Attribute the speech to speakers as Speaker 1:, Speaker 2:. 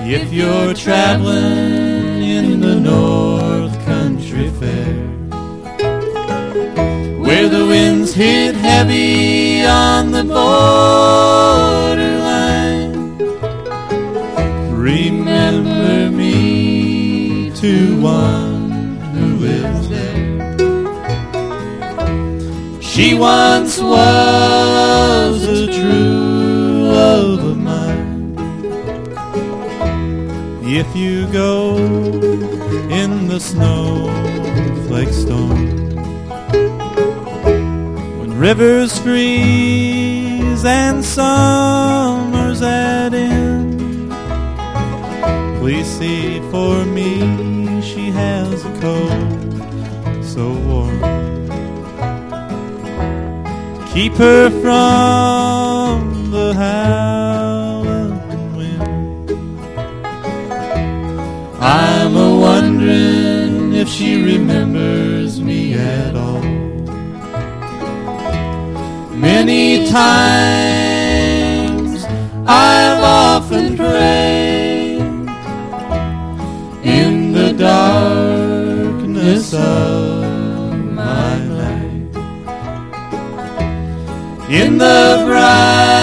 Speaker 1: If you're traveling in the North Country Fair, where the winds hit heavy on the borderline, remember me to one who is there. She once was a true love of mine. If you go in the snowflake storm, when rivers freeze and summers at end, please see for me she has a coat so warm to keep her from the howling wind. I'm a-wondering if she remembers me at all. Many times I've often prayed in the darkness of my night, in the bright